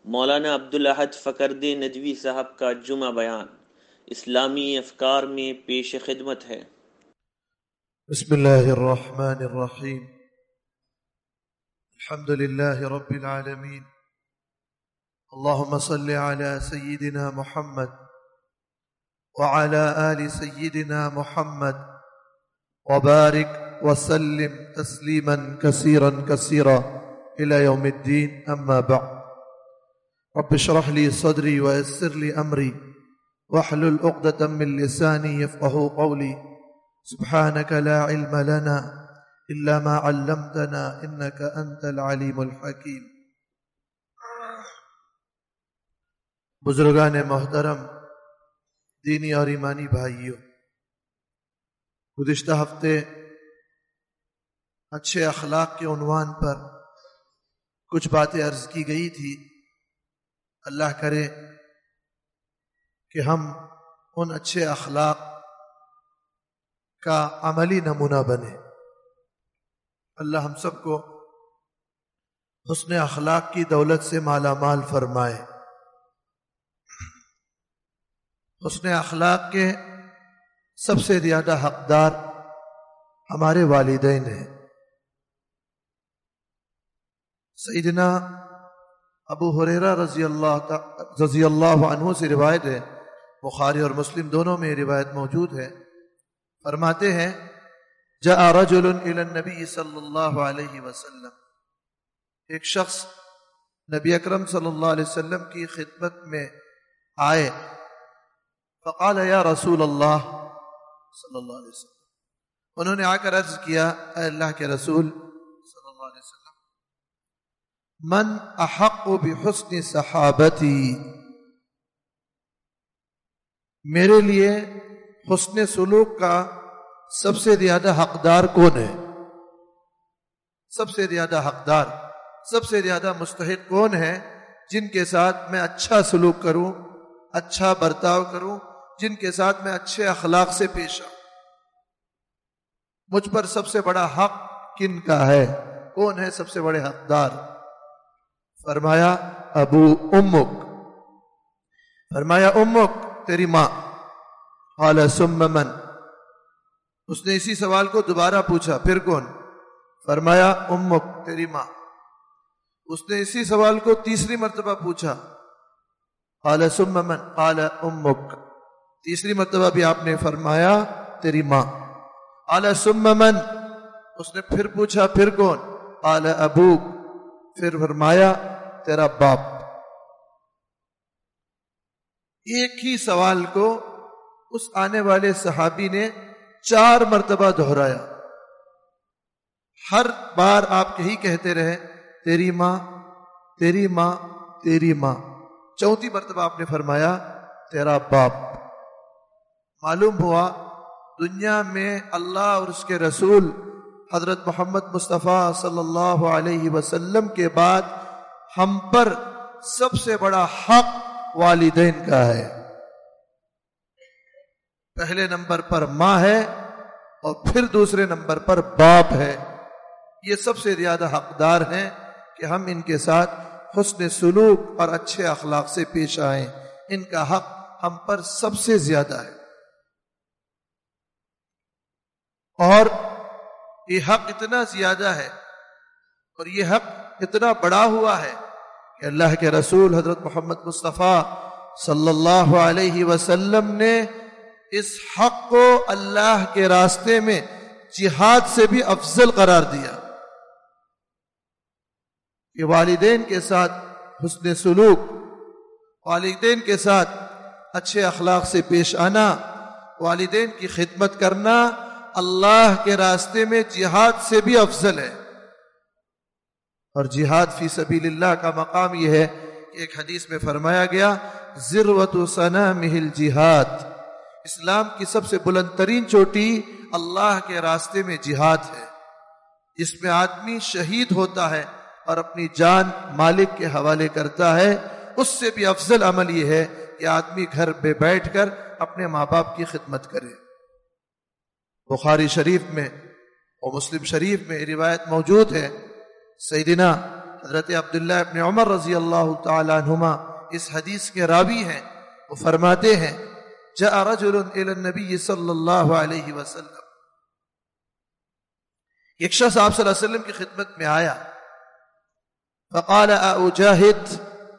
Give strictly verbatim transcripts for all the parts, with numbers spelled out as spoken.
مولانا عبدالاحد فقردی ندوی صاحب کا جمعہ بیان اسلامی افکار میں پیش خدمت ہے۔ بسم اللہ الرحمن الرحیم، الحمد للہ رب العالمین، اللہم صل علی سیدنا محمد وعلی آل سیدنا محمد وبارک وسلم تسلیما کثیرا کثیرا الی یوم الدین، اما بعد، رب اشرح لی صدری ویسر لی امری واحلل عقدۃ من لسانی یفقہوا قولی، سبحانک لا علم لنا الا ما علمتنا انک انت العلیم الحکیم۔ بزرگان محترم، دینی اور ایمانی بھائیوں، گزشتہ ہفتے اچھے اخلاق کے عنوان پر کچھ باتیں عرض کی گئی تھی۔ اللہ کرے کہ ہم ان اچھے اخلاق کا عملی نمونہ بنے۔ اللہ ہم سب کو حسن اخلاق کی دولت سے مالا مال فرمائے۔ حسن اخلاق کے سب سے زیادہ حقدار ہمارے والدین ہیں۔ سیدنا ابو ہریرہ رضی اللہ رضی اللہ عنہ سے روایت ہے، بخاری اور مسلم دونوں میں روایت موجود ہے۔ فرماتے ہیں جاء رجل الی النبی صلی اللہ علیہ وسلم، ایک شخص نبی اکرم صلی اللہ علیہ وسلم کی خدمت میں آئے، فقال یا رسول اللہ صلی اللہ علیہ وسلم، انہوں نے آ کر عرض کیا، اے اللہ کے رسول صلی اللہ علیہ وسلم، من احق بحسن صحابتی، میرے لیے حسن سلوک کا سب سے زیادہ حقدار کون ہے؟ سب سے زیادہ حقدار، سب سے زیادہ مستحق کون ہے جن کے ساتھ میں اچھا سلوک کروں، اچھا برتاؤ کروں، جن کے ساتھ میں اچھے اخلاق سے پیش آؤں؟ مجھ پر سب سے بڑا حق کن کا ہے؟ کون ہے سب سے بڑے حقدار؟ فرمایا ابو امک، فرمایا امک تیری ماں۔ قال ثم من، اس نے اسی سوال کو دوبارہ پوچھا، پھر کون؟ فرمایا امک تیری ماں۔ اس نے اسی سوال کو تیسری مرتبہ پوچھا، قال ثم من، قال امک، تیسری مرتبہ بھی آپ نے فرمایا تیری ماں۔ قال ثم من، اس نے پھر پوچھا، پھر کون؟ قال ابوک، پھر فرمایا تیرا باپ۔ ایک ہی سوال کو اس آنے والے صحابی نے چار مرتبہ دہرایا۔ ہر بار آپ یہی کہتے رہے، تیری ماں، تیری ماں، تیری ماں۔ چوتھی مرتبہ آپ نے فرمایا تیرا باپ۔ معلوم ہوا دنیا میں اللہ اور اس کے رسول حضرت محمد مصطفیٰ صلی اللہ علیہ وسلم کے بعد ہم پر سب سے بڑا حق والدین کا ہے۔ پہلے نمبر پر ماں ہے اور پھر دوسرے نمبر پر باپ ہے۔ یہ سب سے زیادہ حقدار ہیں کہ ہم ان کے ساتھ حسن سلوک اور اچھے اخلاق سے پیش آئیں۔ ان کا حق ہم پر سب سے زیادہ ہے، اور یہ حق اتنا زیادہ ہے اور یہ حق اتنا بڑا ہوا ہے کہ اللہ کے رسول حضرت محمد مصطفیٰ صلی اللہ علیہ وسلم نے اس حق کو اللہ کے راستے میں جہاد سے بھی افضل قرار دیا کہ والدین کے ساتھ حسن سلوک، والدین کے ساتھ اچھے اخلاق سے پیش آنا، والدین کی خدمت کرنا اللہ کے راستے میں جہاد سے بھی افضل ہے۔ اور جہاد فی سبیل اللہ کا مقام یہ ہے کہ ایک حدیث میں فرمایا گیا، ذروۃ سنامہ الجہاد، اسلام کی سب سے بلند ترین چوٹی اللہ کے راستے میں جہاد ہے، جس میں آدمی شہید ہوتا ہے اور اپنی جان مالک کے حوالے کرتا ہے۔ اس سے بھی افضل عمل یہ ہے کہ آدمی گھر پہ بیٹھ کر اپنے ماں باپ کی خدمت کرے۔ بخاری شریف میں اور مسلم شریف میں روایت موجود ہے، سیدنا حضرت عبداللہ ابن عمر رضی اللہ تعالی عنہما اس حدیث کے راوی ہیں، وہ فرماتے ہیں جاء رجل الى النبی صلی اللہ علیہ وسلم، ایک شخص آپ صلی اللہ علیہ وسلم کی خدمت میں آیا، فقال اجاہد،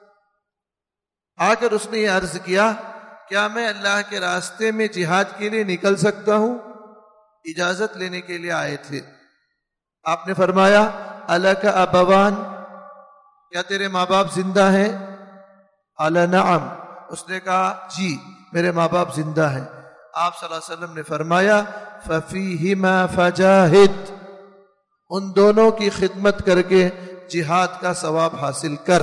آ کر اس نے یہ عرض کیا کیا میں اللہ کے راستے میں جہاد کے لیے نکل سکتا ہوں؟ اجازت لینے کے لیے آئے تھے۔ آپ نے فرمایا الک ابوان، کیا تیرے ماں باپ زندہ ہیں؟ قال نعم، اس نے کہا جی میرے ماں باپ زندہ ہیں۔ آپ صلی اللہ علیہ وسلم نے فرمایا ففیہما فجاہد، ان دونوں کی خدمت کر کے جہاد کا ثواب حاصل کر۔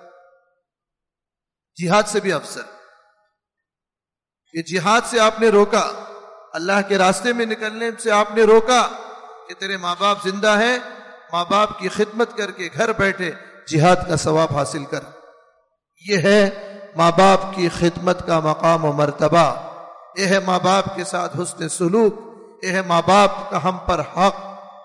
جہاد سے بھی افضل، یہ جہاد سے آپ نے روکا، اللہ کے راستے میں نکلنے سے آپ نے روکا کہ تیرے ماں باپ زندہ ہیں، ماں باپ کی خدمت کر کے گھر بیٹھے جہاد کا ثواب حاصل کر۔ یہ ہے ماں باپ کی خدمت کا مقام و مرتبہ، یہ ہے ماں باپ کے ساتھ حسن سلوک، یہ ہے ماں باپ کا ہم پر حق۔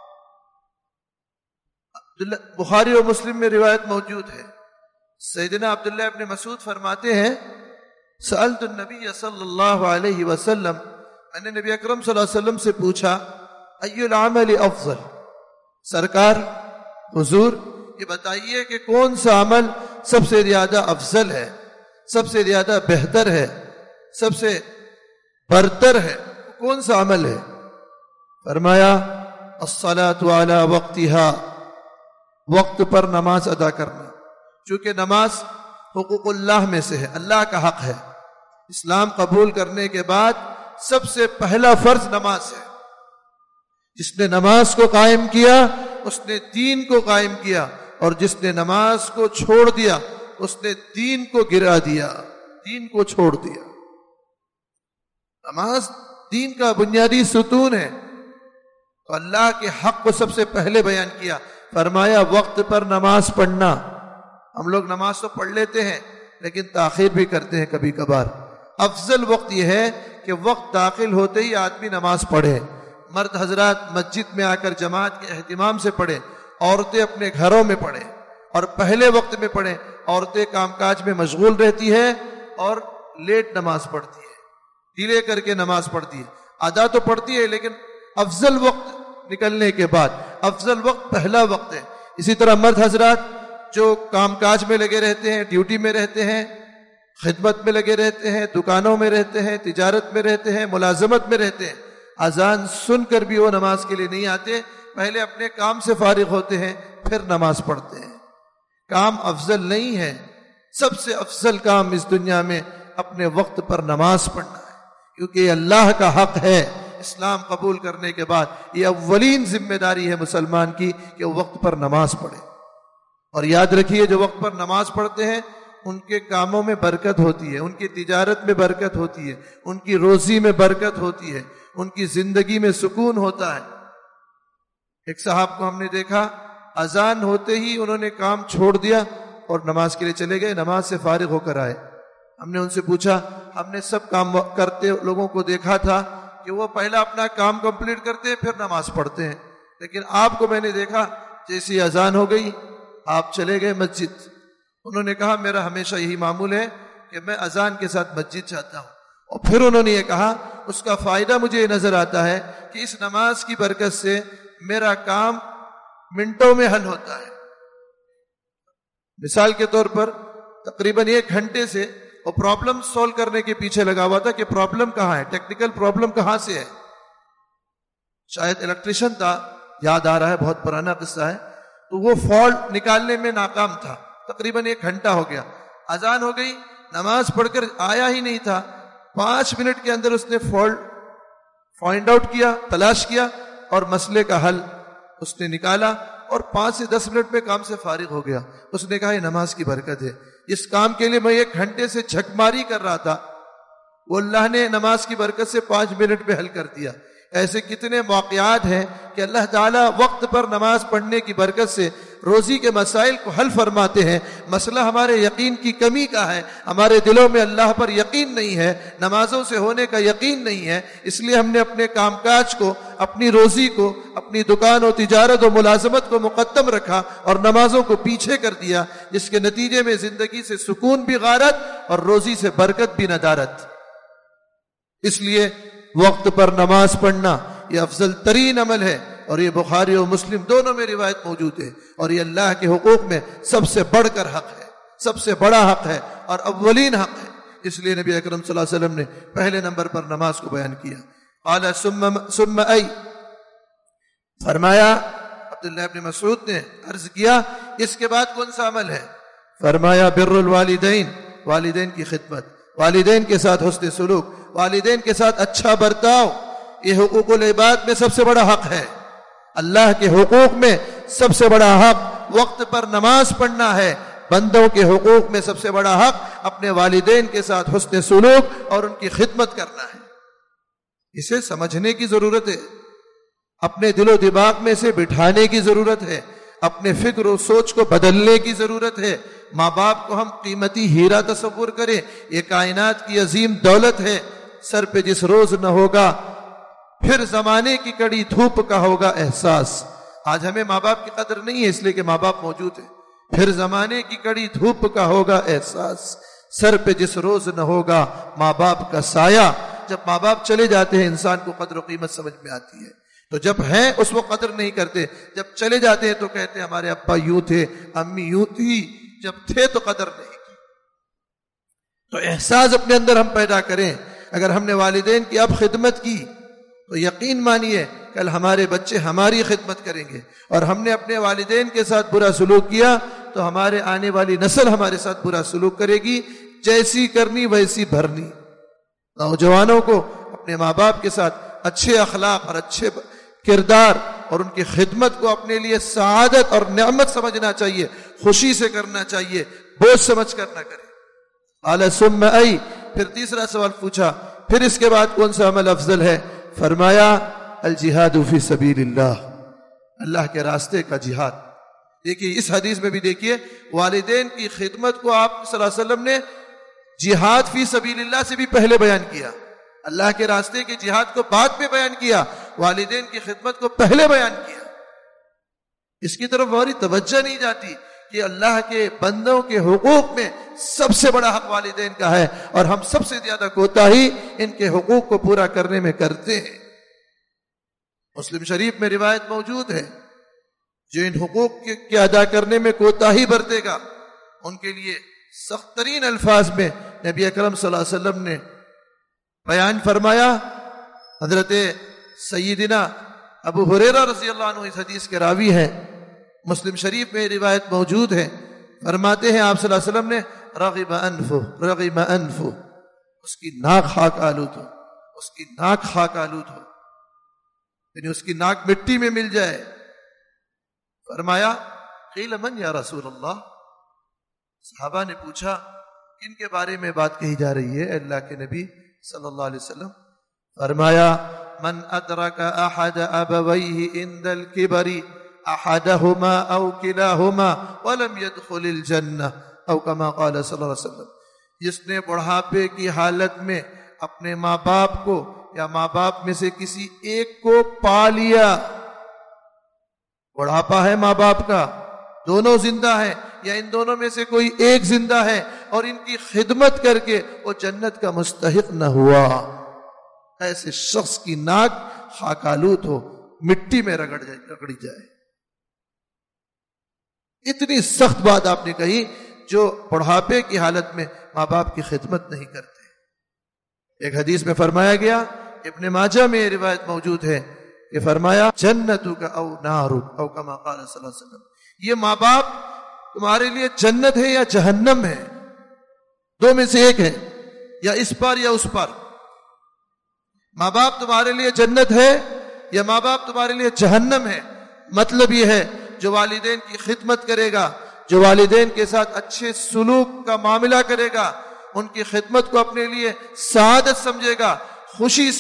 بخاری و مسلم میں روایت موجود ہے، سیدنا عبداللہ ابن مسعود فرماتے ہیں سألت النبی صلی اللہ علیہ وسلم، میں نے نبی اکرم صلی اللہ علیہ وسلم سے پوچھا ای العمل افضل، سرکار حضور یہ بتائیے کہ کون سا عمل سب سے زیادہ افضل ہے، سب سے زیادہ بہتر ہے، سب سے برتر ہے، کون سا عمل ہے؟ فرمایا الصلاۃ علی وقتها، وقت پر نماز ادا کرنا، چونکہ نماز حقوق اللہ میں سے ہے، اللہ کا حق ہے۔ اسلام قبول کرنے کے بعد سب سے پہلا فرض نماز ہے، جس نے نماز کو قائم کیا اس نے دین کو قائم کیا، اور جس نے نماز کو چھوڑ دیا اس نے دین کو گرا دیا، دین کو چھوڑ دیا۔ نماز دین کا بنیادی ستون ہے، تو اللہ کے حق کو سب سے پہلے بیان کیا، فرمایا وقت پر نماز پڑھنا۔ ہم لوگ نماز تو پڑھ لیتے ہیں لیکن تاخیر بھی کرتے ہیں کبھی کبھار۔ افضل وقت یہ ہے کہ وقت داخل ہوتے ہی آدمی نماز پڑھے، مرد حضرات مسجد میں آ کر جماعت کے اہتمام سے پڑھے، عورتیں اپنے گھروں میں پڑھیں، اور پہلے وقت میں پڑھیں۔ عورتیں کام کاج میں مشغول رہتی ہے اور لیٹ نماز پڑھتی ہے، ڈیلے کر کے نماز پڑھتی ہے، ادا تو پڑھتی ہے لیکن افضل وقت نکلنے کے بعد افضل وقت پہلا وقت ہے۔ اسی طرح مرد حضرات جو کام کاج میں لگے رہتے ہیں، ڈیوٹی میں رہتے ہیں، خدمت میں لگے رہتے ہیں، دکانوں میں رہتے ہیں، تجارت میں رہتے ہیں، ملازمت میں رہتے ہیں، اذان سن کر بھی وہ نماز کے لیے نہیں آتے، پہلے اپنے کام سے فارغ ہوتے ہیں پھر نماز پڑھتے ہیں۔ کام افضل نہیں ہے، سب سے افضل کام اس دنیا میں اپنے وقت پر نماز پڑھنا ہے، کیونکہ یہ اللہ کا حق ہے۔ اسلام قبول کرنے کے بعد یہ اولین ذمہ داری ہے مسلمان کی کہ وہ وقت پر نماز پڑھے۔ اور یاد رکھیے جو وقت پر نماز پڑھتے ہیں ان کے کاموں میں برکت ہوتی ہے، ان کی تجارت میں برکت ہوتی ہے، ان کی روزی میں برکت ہوتی ہے، ان کی زندگی میں سکون ہوتا ہے۔ ایک صاحب کو ہم نے دیکھا اذان ہوتے ہی انہوں نے کام چھوڑ دیا اور نماز کے لیے چلے گئے، نماز سے فارغ ہو کر آئے۔ ہم نے ان سے پوچھا ہم نے سب کام کرتے لوگوں کو دیکھا تھا کہ وہ پہلا اپنا کام کمپلیٹ کرتے ہیں پھر نماز پڑھتے ہیں، لیکن آپ کو میں نے دیکھا جیسی اذان ہو گئی آپ چلے گئے مسجد۔ انہوں نے کہا میرا ہمیشہ یہی معمول ہے کہ میں اذان کے ساتھ مسجد جاتا ہوں، اور پھر انہوں نے یہ کہا اس کا فائدہ مجھے یہ نظر آتا ہے کہ اس نماز کی برکت سے میرا کام منٹوں میں حل ہوتا ہے۔ مثال کے طور پر تقریباً ایک گھنٹے سے وہ پرابلم سولو کرنے کے پیچھے لگا ہوا تھا کہ پرابلم کہاں ہے، ٹیکنیکل پرابلم کہاں سے ہے۔ شاید الیکٹریشن تھا، یاد آ رہا ہے، بہت پرانا قصہ ہے، تو وہ فالٹ نکالنے میں ناکام تھا، تقریباً ایک گھنٹہ ہو گیا، اذان ہو گئی، نماز پڑھ کر آیا ہی نہیں تھا، پانچ منٹ کے اندر اس نے فالٹ فائنڈ آؤٹ کیا، تلاش کیا اور مسئلے کا حل اس نے نکالا، اور پانچ سے دس منٹ میں کام سے فارغ ہو گیا۔ اس نے کہا یہ نماز کی برکت ہے، اس کام کے لیے میں ایک گھنٹے سے جھک ماری کر رہا تھا، وہ اللہ نے نماز کی برکت سے پانچ منٹ میں حل کر دیا۔ ایسے کتنے واقعات ہیں کہ اللہ تعالیٰ وقت پر نماز پڑھنے کی برکت سے روزی کے مسائل کو حل فرماتے ہیں. مسئلہ ہمارے یقین کی کمی کا ہے، ہمارے دلوں میں اللہ پر یقین نہیں ہے، نمازوں سے ہونے کا یقین نہیں ہے، اس لیے ہم نے اپنے کام کاج کو، اپنی روزی کو، اپنی دکان و تجارت و ملازمت کو مقدم رکھا اور نمازوں کو پیچھے کر دیا، جس کے نتیجے میں زندگی سے سکون بھی غارت اور روزی سے برکت بھی ندارت. اس لیے وقت پر نماز پڑھنا یہ افضل ترین عمل ہے، اور یہ بخاری و مسلم دونوں میں روایت موجود ہے، اور یہ اللہ کے حقوق میں سب سے بڑھ کر حق ہے، سب سے بڑا حق ہے اور اولین حق ہے. اس لیے نبی اکرم صلی اللہ علیہ وسلم نے پہلے نمبر پر نماز کو بیان کیا. قال ثم ثم ای، فرمایا عبداللہ ابن مسعود نے عرض کیا اس کے بعد کون سا عمل ہے؟ فرمایا بر الوالدین، والدین کی خدمت، والدین کے ساتھ حسن سلوک، والدین کے ساتھ اچھا برتاؤ. یہ حقوق العباد میں سب سے بڑا حق ہے. اللہ کے حقوق میں سب سے بڑا حق وقت پر نماز پڑھنا ہے. بندوں کے حقوق میں سب سے بڑا حق اپنے والدین کے ساتھ حسن سلوک اور ان کی خدمت کرنا ہے. اسے سمجھنے کی ضرورت ہے، اپنے دل و دماغ میں سے بٹھانے کی ضرورت ہے، اپنے فکر و سوچ کو بدلنے کی ضرورت ہے. ماں باپ کو ہم قیمتی ہیرا تصور کریں، یہ کائنات کی عظیم دولت ہے. سر پہ جس روز نہ ہوگا پھر زمانے کی کڑی دھوپ کا ہوگا احساس. آج ہمیں ماں باپ کی قدر نہیں ہے اس لیے کہ ماں باپ موجود ہے. پھر زمانے کی کڑی دھوپ کا ہوگا احساس. سر پہ جس روز نہ ہوگا ماں باپ کا سایہ. جب ماں باپ چلے جاتے ہیں انسان کو قدر و قیمت سمجھ میں آتی ہے. تو جب ہیں اس وقت قدر نہیں کرتے، جب چلے جاتے ہیں تو کہتے ہیں ہمارے ابا یوں تھے، امی یوں تھی، جب تھے تو قدر نہیں کی. تو احساس اپنے اندر ہم پیدا کریں. اگر ہم نے والدین کی اب خدمت کی تو یقین مانیے کل ہمارے بچے ہماری خدمت کریں گے، اور ہم نے اپنے والدین کے ساتھ برا سلوک کیا تو ہمارے آنے والی نسل ہمارے ساتھ برا سلوک کرے گی. جیسی کرنی ویسی بھرنی. نوجوانوں کو اپنے ماں باپ کے ساتھ اچھے اخلاق اور اچھے کردار اور ان کی خدمت کو اپنے لیے سعادت اور نعمت سمجھنا چاہیے، خوشی سے کرنا چاہیے، بوجھ سمجھ کر نہ کرے. قال ثم ای، پھر تیسرا سوال پوچھا پھر اس کے بعد کون سا عمل افضل ہے؟ فرمایا الجہاد فی سبیل اللہ، اللہ کے راستے کا جہاد. دیکھیے اس حدیث میں بھی دیکھیے والدین کی خدمت کو آپ صلی اللہ علیہ وسلم نے جہاد فی سبیل اللہ سے بھی پہلے بیان کیا. اللہ کے راستے کے جہاد کو بعد میں بیان کیا، والدین کی خدمت کو پہلے بیان کیا. اس کی طرف ہماری توجہ نہیں جاتی کہ اللہ کے بندوں کے حقوق میں سب سے بڑا حق والدین کا ہے، اور ہم سب سے زیادہ کوتاہی ان کے حقوق کو پورا کرنے میں کرتے ہیں. مسلم شریف میں روایت موجود ہے جو ان حقوق کے ادا کرنے میں کوتاہی برتے گا ان کے لیے سخت ترین الفاظ میں نبی اکرم صلی اللہ علیہ وسلم نے بیان فرمایا. حضرت سیدنا ابو ہریرہ رضی اللہ عنہ اس حدیث کے راوی ہیں، مسلم شریف میں روایت موجود ہے. فرماتے ہیں آپ صلی اللہ علیہ وسلم نے رغب انفو رغب انفو، اس کی ناک خاک آلود ہو، اس کی ناک خاک آلود ہو، یعنی اس کی ناک مٹی میں مل جائے. فرمایا قیل من یا رسول اللہ، صحابہ نے پوچھا کن کے بارے میں بات کہی جا رہی ہے اللہ کے نبی صلی اللہ علیہ وسلم؟ فرمایا من ادرک احد ابویہ عند الکبر احدہما او کلاہما ولم يدخل الجنہ او کما قال صلی اللہ علیہ وسلم. جس نے بڑھاپے کی حالت میں اپنے ماں باپ کو یا ماں باپ میں سے کسی ایک کو پا لیا، بڑھاپا ہے ماں باپ کا، دونوں زندہ ہیں یا ان دونوں میں سے کوئی ایک زندہ ہے، اور ان کی خدمت کر کے وہ جنت کا مستحق نہ ہوا، ایسے شخص کی ناک خاک آلود ہو، مٹی میں رگڑ جائے رگڑی جائے. اتنی سخت بات آپ نے کہی جو بڑھاپے کی حالت میں ماں باپ کی خدمت نہیں کرتے. ایک حدیث میں فرمایا گیا، ابن ماجہ میں یہ روایت موجود ہے کہ فرمایا جنتک او نارک او کما قال صلی اللہ علیہ وسلم، یہ ماں باپ تمہارے لیے جنت ہے یا جہنم ہے، دو میں سے ایک ہے، یا اس پر یا اس پر. ماں باپ تمہارے لیے جنت ہے یا ماں باپ تمہارے لیے جہنم ہے. مطلب یہ ہے جو والدین کی خدمت کرے گا، جو والدین کے ساتھ اچھے سلوک کا معاملہ کرے گا، ان کی خدمت کو اپنے لیے سعادت سمجھے گا، خوشی سے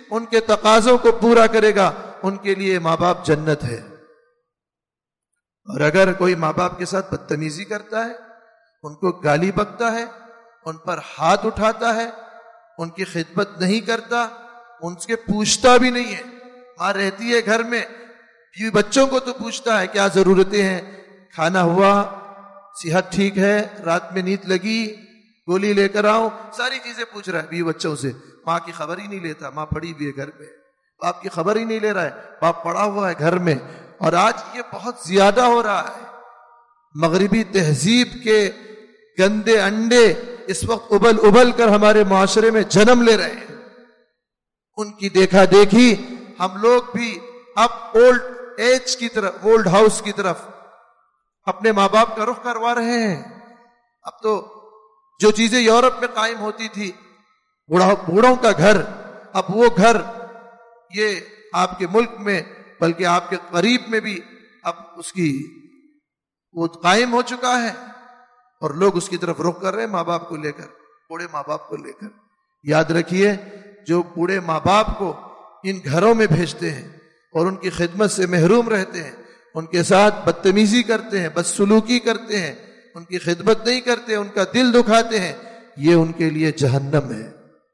ان کے تقاضوں کو پورا کرے گا ان کے لیے ماں باپ جنت ہے. اور اگر کوئی ماں باپ کے ساتھ بدتمیزی کرتا ہے، ان کو گالی بکتا ہے، ان پر ہاتھ اٹھاتا ہے، ان کی خدمت نہیں کرتا، ان سے پوچھتا بھی نہیں ہے. ماں رہتی ہے گھر میں، بیوی بچوں کو تو پوچھتا ہے کیا ضرورتیں ہیں، کھانا ہوا، صحت ٹھیک ہے، رات میں نیند لگی، گولی لے کر آؤں، ساری چیزیں پوچھ رہا ہے بیوی بچوں سے. ماں کی خبر ہی نہیں لیتا. ماں پڑی بھی ہے گھر میں، باپ کی خبر ہی نہیں لے رہا ہے، باپ پڑا ہوا ہے گھر میں. اور آج یہ بہت زیادہ ہو رہا ہے. مغربی تہذیب کے گندے انڈے اس وقت ابل ابل کر ہمارے معاشرے میں جنم لے رہے ہیں. ان کی دیکھا دیکھی ہم لوگ بھی اب اولڈ ایج کی طرف، اولڈ ہاؤس کی طرف اپنے ماں باپ کا رخ کروا رہے ہیں. اب تو جو چیزیں یورپ میں قائم ہوتی تھی، بوڑھوں کا گھر، اب وہ گھر یہ آپ کے ملک میں بلکہ آپ کے قریب میں بھی اب اس کی وہ قائم ہو چکا ہے، اور لوگ اس کی طرف رخ کر رہے ہیں ماں باپ کو لے کر، بوڑھے ماں باپ کو لے کر. یاد رکھیے جو بوڑھے ماں باپ کو ان گھروں میں بھیجتے ہیں اور ان کی خدمت سے محروم رہتے ہیں، ان کے ساتھ بدتمیزی کرتے ہیں، بدسلوکی کرتے ہیں، ان کی خدمت نہیں کرتے، ان کا دل دکھاتے ہیں، یہ ان کے لیے جہنم ہے.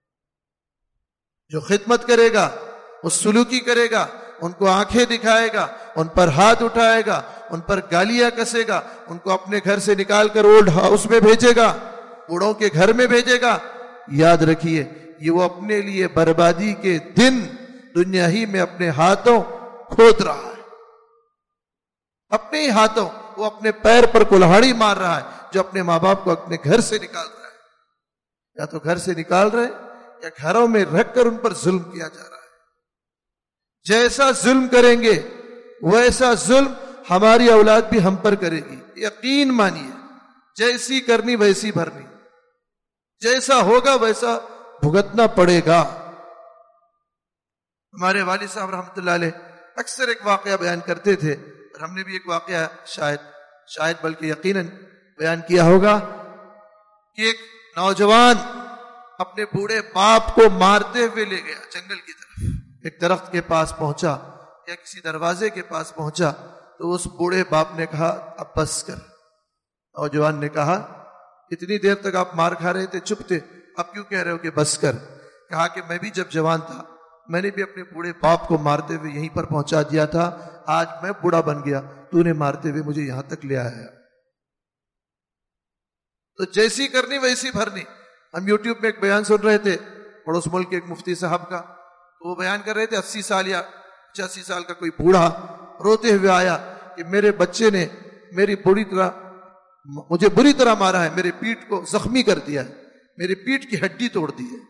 جو خدمت کرے گا، وہ سلوکی کرے گا، ان کو آنکھیں دکھائے گا، ان پر ہاتھ اٹھائے گا، ان پر گالیاں کسے گا، ان کو اپنے گھر سے نکال کر اولڈ ہاؤس میں بھیجے گا، بوڑھوں کے گھر میں بھیجے گا، یاد رکھیے یہ وہ اپنے لیے بربادی کے دن دنیا ہی میں اپنے ہاتھوں کھود رہا ہے. اپنے ہی ہاتھوں وہ اپنے پیر پر کلہاڑی مار رہا ہے جو اپنے ماں باپ کو اپنے گھر سے نکال رہا ہے. یا تو گھر سے نکال رہے یا گھروں میں رکھ کر ان پر ظلم کیا جا رہا ہے. جیسا ظلم کریں گے ویسا ظلم ہماری اولاد بھی ہم پر کرے گی، یقین مانیے. جیسی کرنی ویسی بھرنی، جیسا ہوگا ویسا بھگتنا پڑے گا. ہمارے والد صاحب رحمۃ اللہ علیہ اکثر ایک واقعہ بیان کرتے تھے، اور ہم نے بھی ایک واقعہ شاید شاید بلکہ یقیناً بیان کیا ہوگا کہ ایک نوجوان اپنے بوڑھے باپ کو مارتے ہوئے لے گیا جنگل کی طرف. ایک درخت کے پاس پہنچا یا کسی دروازے کے پاس پہنچا تو اس بوڑھے باپ نے کہا اب بس کر. نوجوان نے کہا اتنی دیر تک آپ مار کھا رہے تھے، چپ تھے، اب کیوں کہہ رہے ہو کہ بس کر؟ کہا کہ میں بھی جب جوان تھا میں نے بھی اپنے بوڑھے باپ کو مارتے ہوئے یہیں پر پہنچا دیا تھا، آج میں بوڑھا بن گیا، تو نے مارتے ہوئے مجھے یہاں تک لے آیا. تو جیسی کرنی ویسی بھرنی. ہم یوٹیوب میں ایک بیان سن رہے تھے پڑوس ملک کے ایک مفتی صاحب کا، تو وہ بیان کر رہے تھے اسی سال یا پچاسی سال کا کوئی بوڑھا روتے ہوئے آیا کہ میرے بچے نے میری بری طرح مجھے بری طرح مارا ہے، میرے پیٹھ کو زخمی کر دیا ہے، میری پیٹھ کی ہڈی توڑ دی ہے.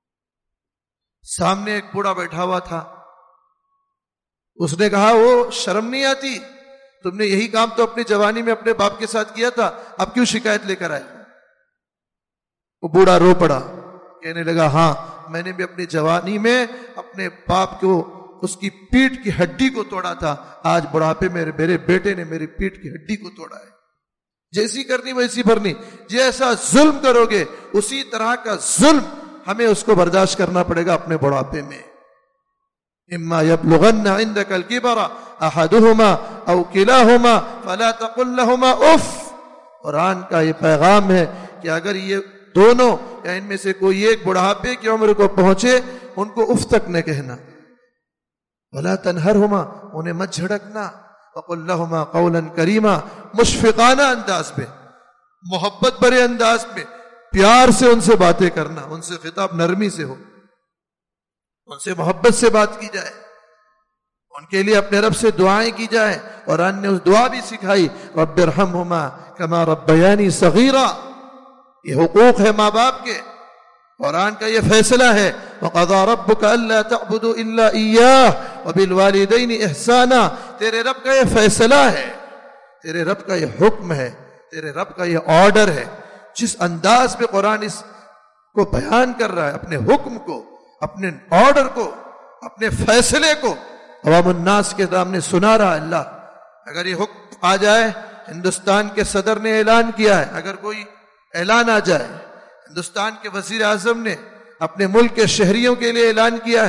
سامنے ایک بوڑھا بیٹھا ہوا تھا، اس نے کہا وہ شرم نہیں آتی؟ تم نے یہی کام تو اپنی جوانی میں اپنے باپ کے ساتھ کیا تھا، اب کیوں شکایت لے کر آئے؟ وہ بوڑھا رو پڑا، کہنے لگا ہاں میں نے بھی اپنی جوانی میں اپنے باپ کو اس کی پیٹھ کی ہڈی کو توڑا تھا، آج بڑھاپے میرے میرے بیٹے نے میری پیٹھ کی ہڈی کو توڑا ہے. جیسی کرنی ویسی بھرنی. جیسا ظلم کرو گے اسی طرح کا ظلم ہمیں اس کو برداشت کرنا پڑے گا اپنے بڑھاپے میں. اما یبلغن عندک الکبر احدہما او کلاہما فلا تقل لہما اف. قرآن کا یہ پیغام ہے کہ اگر یہ دونوں یا ان میں سے کوئی ایک بڑھاپے کی عمر کو پہنچے ان کو اف تک نہ کہنا. ولا تنہرہما، انہیں مت جھڑکنا. وقل لہما قولا کریما، مشفقانہ انداز میں، محبت بھرے انداز میں، پیار سے ان سے باتیں کرنا، ان سے خطاب نرمی سے ہو، ان سے محبت سے بات کی جائے، ان کے لیے اپنے رب سے دعائیں کی جائیں. قرآن نے اس دعا بھی سکھائی رب ارحمہما کما ربیانی صغیرا. یہ حقوق ہے ماں باپ کے، قرآن کا یہ فیصلہ ہے وَقَضَىٰ رَبُّكَ أَلَّا تَعْبُدُوا إِلَّا إِيَّاهُ وَبِالْوَالِدَيْنِ إِحْسَانًا. تیرے رب کا یہ فیصلہ ہے، تیرے رب کا یہ حکم ہے، تیرے رب کا یہ آرڈر ہے. جس انداز پہ قرآن اس کو بیان کر رہا ہے، اپنے حکم کو، اپنے آرڈر کو، اپنے فیصلے کو عوام الناس کے سامنے سنا رہا ہے. اللہ اگر یہ حکم آ جائے، ہندوستان کے صدر نے اعلان کیا ہے، اگر کوئی اعلان آ جائے، ہندوستان کے وزیر اعظم نے اپنے ملک کے شہریوں کے لیے اعلان کیا ہے،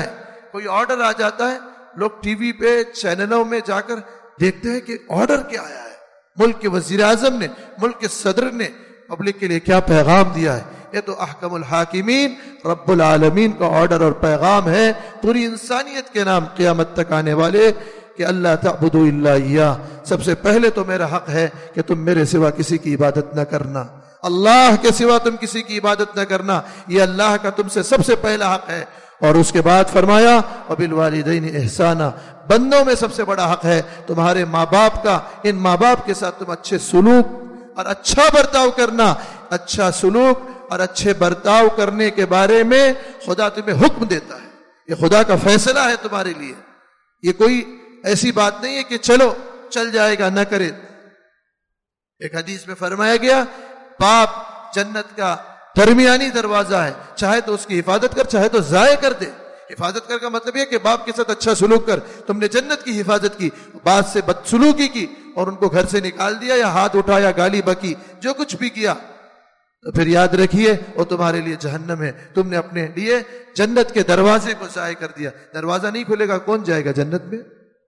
کوئی آرڈر آ جاتا ہے، لوگ ٹی وی پہ چینلوں میں جا کر دیکھتے ہیں کہ آرڈر کیا آیا ہے، ملک کے وزیر اعظم نے، ملک کے صدر نے پبلک کے لیے کیا پیغام دیا ہے۔ یہ تو احکم الحاکمین رب العالمین کا آرڈر اور پیغام ہے پوری انسانیت کے نام قیامت تک آنے والے، کہ اللہ تعبدوا الا ایاہ، سب سے پہلے تو میرا حق ہے کہ تم میرے سوا کسی کی عبادت نہ کرنا، اللہ کے سوا تم کسی کی عبادت نہ کرنا، یہ اللہ کا تم سے سب سے پہلا حق ہے۔ اور اس کے بعد فرمایا وبالوالدین احسانا، بندوں میں سب سے بڑا حق ہے تمہارے ماں باپ کا، ان ماں باپ کے ساتھ تم اچھے سلوک اور اچھا برتاؤ کرنا۔ اچھا سلوک اور اچھے برتاؤ کرنے کے بارے میں خدا تمہیں حکم دیتا ہے، یہ خدا کا فیصلہ ہے تمہارے لیے، یہ کوئی ایسی بات نہیں ہے کہ چلو چل جائے گا نہ کرے۔ ایک حدیث میں فرمایا گیا باپ جنت کا درمیانی دروازہ ہے، چاہے تو اس کی حفاظت کر، چاہے تو ضائع کر دے۔ حفاظت کر کا مطلب یہ کہ باپ کے ساتھ اچھا سلوک کر، تم نے جنت کی حفاظت کی، بعد سے بدسلوکی کی اور ان کو گھر سے نکال دیا یا ہاتھ اٹھایا، گالی بکی، جو کچھ بھی کیا، تو پھر یاد رکھیے وہ تمہارے لیے جہنم ہے، تم نے اپنے لیے جنت کے دروازے کو ضائع کر دیا۔ دروازہ نہیں کھلے گا کون جائے گا جنت میں؟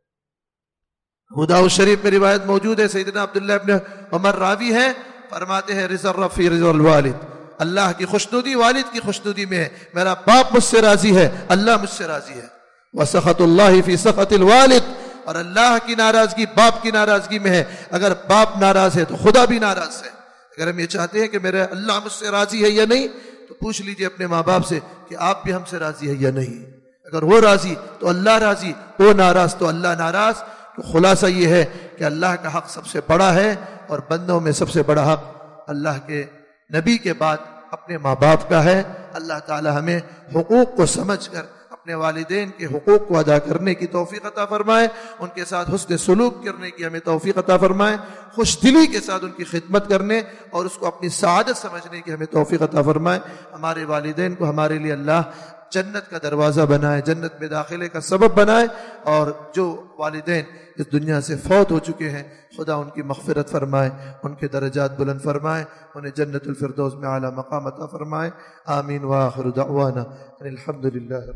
داؤد شریف میں روایت موجود ہے، سیدنا عبداللہ ابن عمر راوی ہیں، فرماتے ہیں رضا الرب فی رضا الوالد، اللہ کی خوشنودی والد کی خوشنودی میں ہے، میرا باپ مجھ سے راضی ہے، اللہ مجھ سے راضی ہے۔ وسخط اللہ فی سخط الوالد، اور اللہ کی ناراضگی باپ کی ناراضگی میں ہے، اگر باپ ناراض ہے تو خدا بھی ناراض ہے۔ اگر ہم یہ چاہتے ہیں کہ میرا اللہ مجھ سے راضی ہے یا نہیں، تو پوچھ لیجئے اپنے ماں باپ سے کہ آپ بھی ہم سے راضی ہے یا نہیں۔ اگر وہ راضی تو اللہ راضی، وہ ناراض تو اللہ ناراض۔ تو خلاصہ یہ ہے کہ اللہ کا حق سب سے بڑا ہے، اور بندوں میں سب سے بڑا حق اللہ کے نبی کے بعد اپنے ماں باپ کا ہے۔ اللہ تعالی ہمیں حقوق کو سمجھ کر اپنے والدین کے حقوق کو ادا کرنے کی توفیق عطا فرمائے، ان کے ساتھ حسن سلوک کرنے کی ہمیں توفیق عطا فرمائے، خوش دلی کے ساتھ ان کی خدمت کرنے اور اس کو اپنی سعادت سمجھنے کی ہمیں توفیق عطا فرمائے۔ ہمارے والدین کو ہمارے لیے اللہ جنت کا دروازہ بنائے، جنت میں داخلے کا سبب بنائے، اور جو والدین اس دنیا سے فوت ہو چکے ہیں خدا ان کی مغفرت فرمائے، ان کے درجات بلند فرمائے، انہیں جنت الفردوس میں اعلیٰ مقام عطا فرمائے۔ آمین وآخر دعوانا الحمدللہ۔